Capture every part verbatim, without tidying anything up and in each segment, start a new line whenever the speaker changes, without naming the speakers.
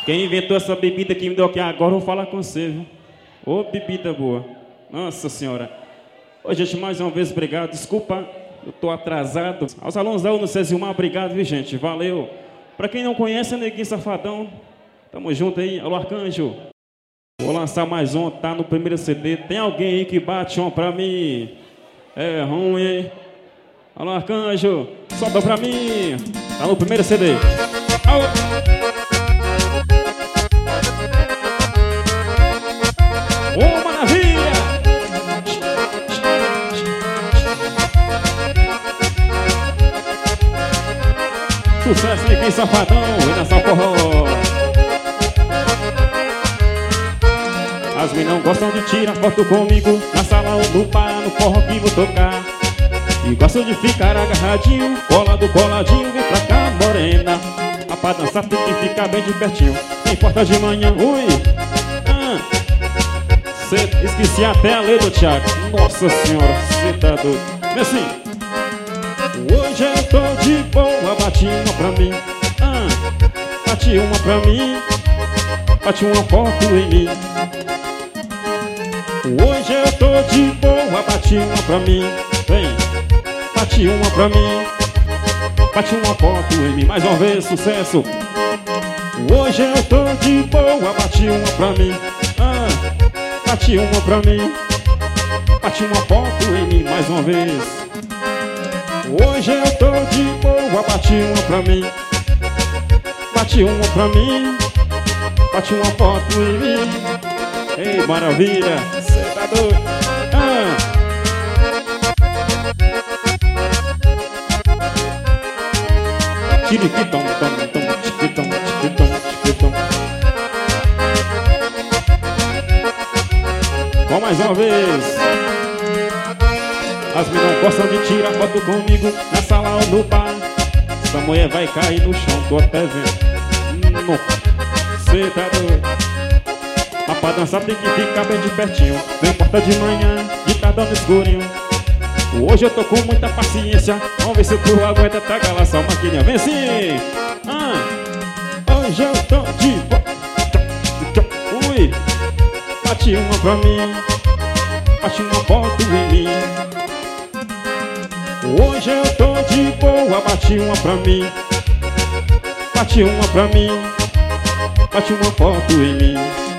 Quem inventou essa bebida que me deu aqui agora, eu vou falar com você, viu? Ô, bebida boa. Nossa Senhora. Ô, gente, mais uma vez, obrigado. Desculpa, eu tô atrasado. Aos alunos da Unicesumar, obrigado, viu, gente? Valeu. Pra quem não conhece, é Neguinho Safadão. Tamo junto aí. Alô, Arcanjo. Vou lançar mais um, tá no primeiro C D. Tem alguém aí que bate um pra mim? É ruim, hein? Alô, Arcanjo. Solta pra mim. Tá no primeiro C D. Alô. Ô, maravilha! Sucesso aí, quem Safadão, e nessa forró. As meninas gostam de tirar foto comigo na sala ou no bar, no forró que vou tocar. E gostam de ficar agarradinho, colado, coladinho, vem pra cá, morena. A pra dançar tem que ficar bem de pertinho. Não importa de manhã, ui. Ah. Cê, esqueci até a letra, Thiago. Nossa Senhora, cê tá doido. Vem assim. Hoje eu tô de boa, bate uma pra mim. Ah. Bate uma pra mim. Bate uma foto em mim. Hoje eu tô de boa, bate uma pra mim. Vem, bate uma pra mim. Bate uma foto em mim. Mais uma vez, sucesso. Hoje eu tô de boa, bate uma pra mim. Ah, bate uma pra mim. Bate uma foto em mim. Mais uma vez. Hoje eu tô de boa, bate uma pra mim. Bate uma pra mim. Bate uma foto em mim. Ei, maravilha, cê tá doido. Ah. Tiriquitão, tom, tom, tiquitão, tiquitão, tiquitão. Vamos mais uma vez. As meninas gostam de tirar foto comigo na sala ou no bar. Essa mulher vai cair no chão, tô até vendo. Não, cê tá doido. Mas pra dançar tem que ficar bem de pertinho. Não importa de manhã, de tarde no escurinho. Hoje eu tô com muita paciência. Vamos ver se tu aguenta, tá galaça, maquininha. Vem assim. Ah. Hoje eu tô de boa. Ui. Bate uma pra mim. Bate uma foto em mim. Hoje eu tô de boa. Bate uma pra mim. Bate uma pra mim. Bate uma foto em mim.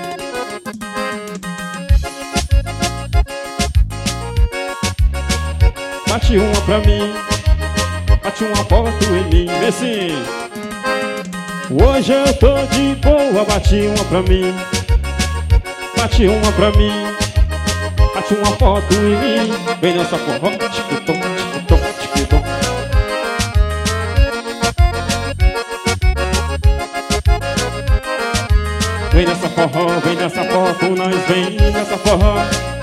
Bate uma pra mim, bate uma foto em mim. Vê sim. Hoje eu tô de boa, bate uma pra mim. Bate uma pra mim, bate uma foto em mim. Vem nessa forró, tiquitom, tiquitom, tiquitom. Vem nessa forró, vem nessa forró, com nós vem nessa forró.